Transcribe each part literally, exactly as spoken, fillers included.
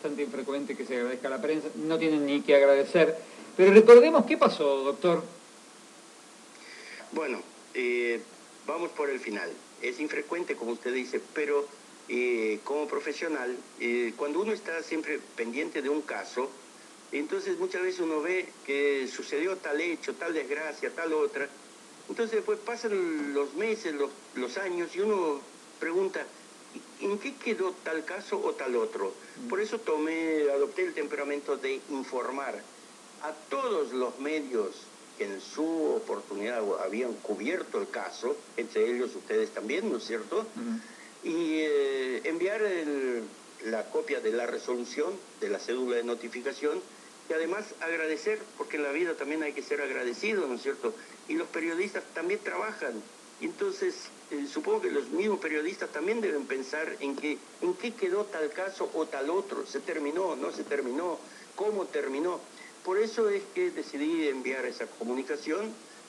bastante infrecuente que se agradezca a la prensa, no tienen ni que agradecer. Pero recordemos qué pasó, doctor. Bueno, eh, vamos por el final. Es infrecuente, como usted dice, pero eh, como profesional, eh, cuando uno está siempre pendiente de un caso, entonces muchas veces uno ve que sucedió tal hecho, tal desgracia, tal otra. Entonces después pasan los meses, los, los años, y uno pregunta, ¿en qué quedó tal caso o tal otro? Por eso tomé, adopté el temperamento de informar a todos los medios que en su oportunidad habían cubierto el caso, entre ellos ustedes también, ¿no es cierto? Uh-huh. Y eh, enviar el, la copia de la resolución, de la cédula de notificación, y además agradecer, porque en la vida también hay que ser agradecido, ¿no es cierto? Y los periodistas también trabajan, y entonces eh, supongo que los mismos periodistas también deben pensar en, que, en qué quedó tal caso o tal otro, se terminó, no se terminó, cómo terminó. Por eso es que decidí enviar esa comunicación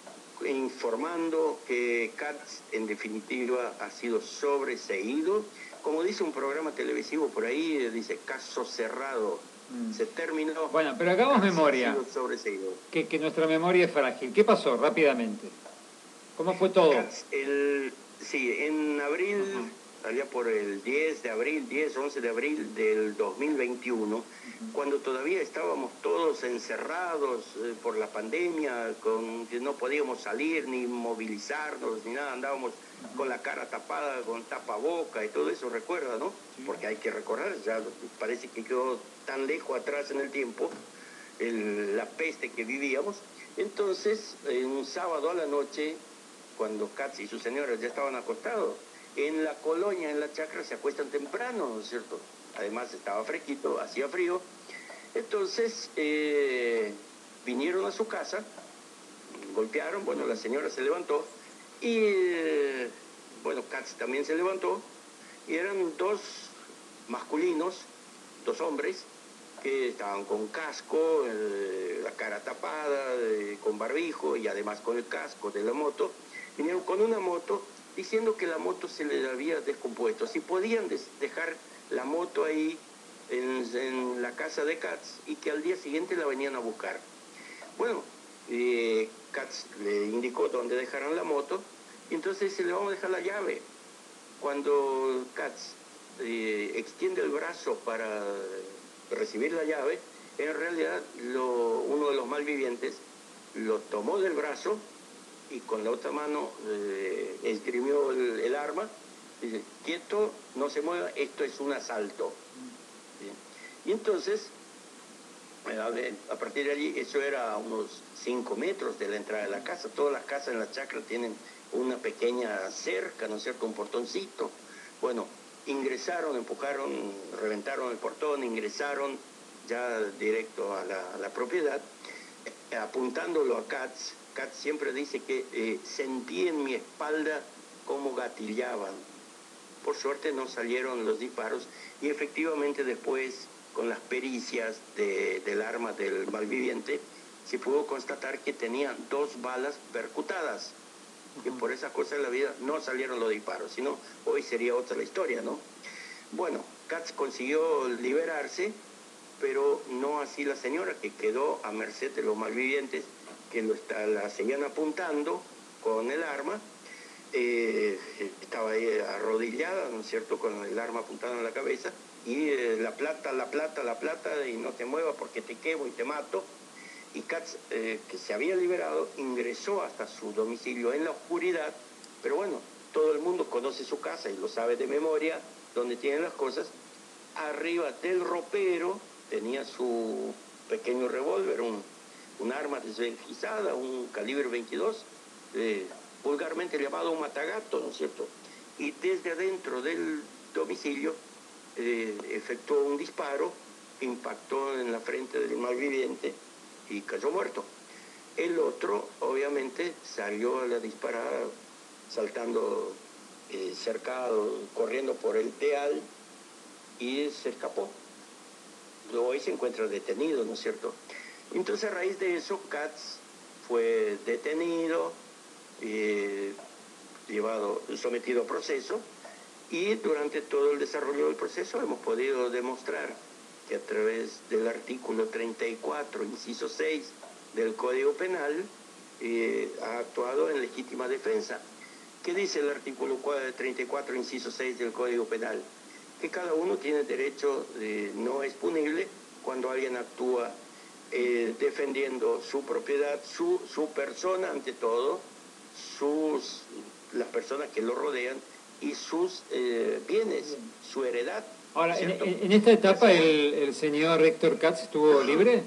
informando que Katz en definitiva ha sido sobreseído. Como dice un programa televisivo por ahí, dice caso cerrado, mm. se terminó. Bueno, pero hagamos Katz memoria, ha sido sobreseído. Que, que nuestra memoria es frágil. ¿Qué pasó rápidamente? ¿Cómo fue todo? Katz, el, sí, en abril... Uh-huh. Allá por el diez de abril, diez, once de abril del dos mil veintiuno, uh-huh. cuando todavía estábamos todos encerrados eh, por la pandemia, con que no podíamos salir ni movilizarnos ni nada, andábamos uh-huh. con la cara tapada, con tapaboca y todo eso, recuerda, ¿no? Sí. Porque hay que recordar, ya parece que quedó tan lejos atrás en el tiempo, el, la peste que vivíamos. Entonces, eh, un sábado a la noche, cuando Katz y sus señoras ya estaban acostados, en la colonia, en la chacra, se acuestan temprano, ¿no es cierto? Además estaba fresquito, hacía frío. Entonces, eh, vinieron a su casa, golpearon, bueno, la señora se levantó, y, eh, bueno, Katz también se levantó, y eran dos masculinos, dos hombres, que estaban con casco, eh, la cara tapada, eh, con barbijo, y además con el casco de la moto. Vinieron con una moto, diciendo que la moto se les había descompuesto. Si podían des dejar la moto ahí en, en la casa de Katz y que al día siguiente la venían a buscar. Bueno, eh, Katz le indicó dónde dejaran la moto y entonces se le vamos a dejar la llave. Cuando Katz eh, extiende el brazo para recibir la llave, en realidad lo, uno de los malvivientes lo tomó del brazo y con la otra mano eh, esgrimió el, el arma, dice, quieto, no se mueva, esto es un asalto. ¿Sí? Y entonces, a, a partir de allí, eso era a unos cinco metros de la entrada de la casa. Todas las casas en la chacra tienen una pequeña cerca, ¿no es cierto?, un portoncito. Bueno, ingresaron, empujaron, reventaron el portón, ingresaron ya directo a la, a la propiedad, eh, apuntándolo a Katz. Katz siempre dice que eh, sentí en mi espalda cómo gatillaban. Por suerte no salieron los disparos y efectivamente después, con las pericias de, del arma del malviviente, se pudo constatar que tenía dos balas percutadas. Que por esas cosas de la vida no salieron los disparos, sino hoy sería otra la historia, ¿no? Bueno, Katz consiguió liberarse, pero no así la señora, que quedó a merced de los malvivientes, que lo está, la seguían apuntando con el arma, eh, estaba ahí arrodillada, ¿no es cierto?, con el arma apuntada en la cabeza, y eh, la plata, la plata, la plata, y no te muevas porque te quemo y te mato. Y Katz, eh, que se había liberado, ingresó hasta su domicilio en la oscuridad, pero bueno, todo el mundo conoce su casa y lo sabe de memoria, donde tienen las cosas. Arriba del ropero tenía su pequeño revólver, un un arma desvencijada, un calibre veintidós, eh, vulgarmente llamado un matagato, ¿no es cierto? Y desde adentro del domicilio eh, efectuó un disparo, impactó en la frente del malviviente y cayó muerto. El otro, obviamente, salió a la disparada, saltando eh, cercado, corriendo por el teal y se escapó. Luego ahí se encuentra detenido, ¿no es cierto? Entonces, a raíz de eso, Katz fue detenido, eh, llevado, sometido a proceso, y durante todo el desarrollo del proceso hemos podido demostrar que a través del artículo treinta y cuatro, inciso seis del Código Penal, eh, ha actuado en legítima defensa. ¿Qué dice el artículo treinta y cuatro, inciso seis del Código Penal? Que cada uno tiene derecho eh, no expunible cuando alguien actúa eh, defendiendo su propiedad, su, su persona ante todo, sus, las personas que lo rodean y sus eh, bienes, su heredad. Ahora, en, en esta etapa el, el señor Héctor Katz estuvo libre.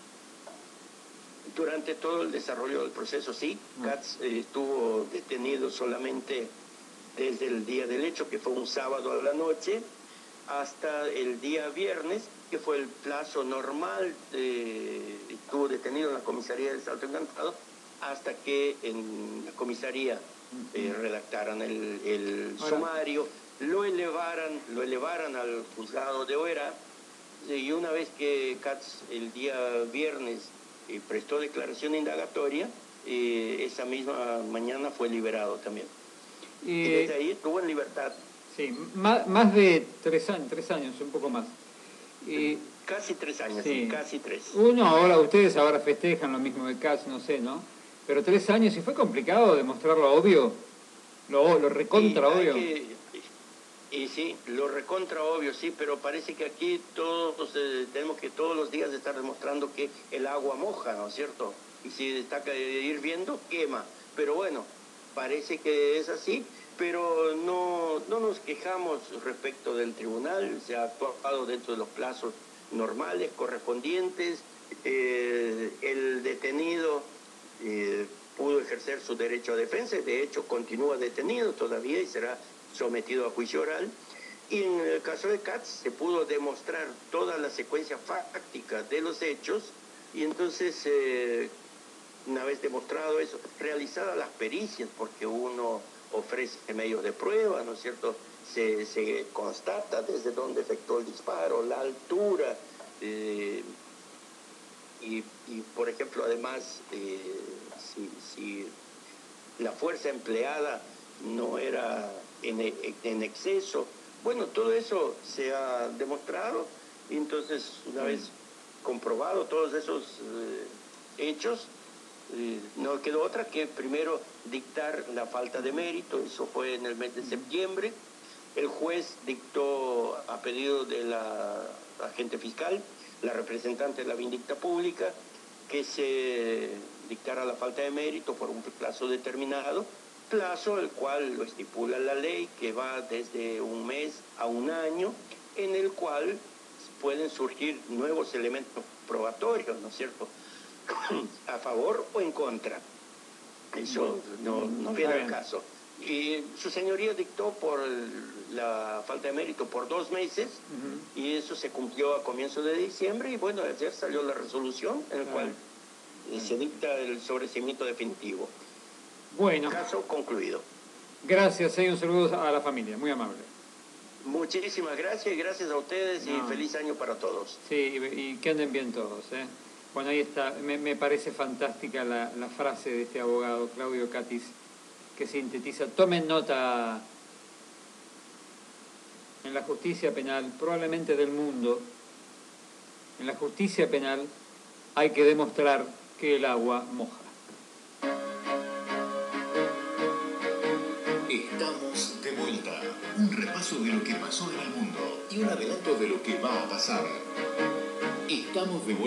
Durante todo el desarrollo del proceso, sí. Katz eh, estuvo detenido solamente desde el día del hecho, que fue un sábado a la noche, hasta el día viernes, que fue el plazo normal. Eh, estuvo detenido en la comisaría del Salto Encantado hasta que en la comisaría eh, redactaran el, el sumario, lo elevaran, lo elevaran al juzgado de Oberá, y una vez que Katz el día viernes eh, prestó declaración indagatoria, eh, esa misma mañana fue liberado también. Y, y desde ahí estuvo en libertad. Sí, más, más de tres años, tres años, un poco más. Y, casi tres años, sí. casi tres. Uno, ahora ustedes ahora festejan lo mismo de Katz, no sé, ¿no? Pero tres años, ¿y fue complicado demostrar lo obvio? Lo, lo recontra obvio. Que, y sí, lo recontra obvio, sí, pero parece que aquí todos eh, tenemos que todos los días estar demostrando que el agua moja, ¿no es cierto? Y si está hirviendo, quema. Pero bueno, parece que es así, pero no, no nos quejamos respecto del tribunal, se ha actuado dentro de los plazos normales, correspondientes. Eh, el detenido eh, pudo ejercer su derecho a defensa, de hecho continúa detenido todavía y será sometido a juicio oral. Y en el caso de Katz se pudo demostrar toda la secuencia fáctica de los hechos, y entonces eh, una vez demostrado eso, realizadas las pericias, porque uno ofrece medios de prueba, ¿no es cierto? Se, se constata desde dónde efectuó el disparo, la altura, eh, y, y por ejemplo además eh, si, si la fuerza empleada no era en, en exceso, bueno, todo eso se ha demostrado, y entonces una vez comprobado todos esos eh, hechos, eh, no quedó otra que primero dictar la falta de mérito. Eso fue en el mes de septiembre. El juez dictó, a pedido de la agente fiscal, la representante de la vindicta pública, que se dictara la falta de mérito por un plazo determinado, plazo el cual lo estipula la ley, que va desde un mes a un año, en el cual pueden surgir nuevos elementos probatorios, ¿no es cierto?, a favor o en contra. Eso no, no viene al caso. Y su señoría dictó por la falta de mérito por dos meses, uh-huh. y eso se cumplió a comienzos de diciembre, y bueno, ayer salió la resolución en la uh-huh. cual uh-huh. se dicta el sobreseimiento definitivo. Bueno. Caso concluido. Gracias, y un saludo a la familia, muy amable. Muchísimas gracias, y gracias a ustedes, no. y feliz año para todos. Sí, y, y que anden bien todos, ¿eh? Bueno, ahí está, me, me parece fantástica la, la frase de este abogado, Claudio Katz, que sintetiza. Tomen nota, en la justicia penal, probablemente del mundo, en la justicia penal hay que demostrar que el agua moja. Estamos de vuelta. Un repaso de lo que pasó en el mundo y un adelanto de lo que va a pasar. Estamos de vuelta.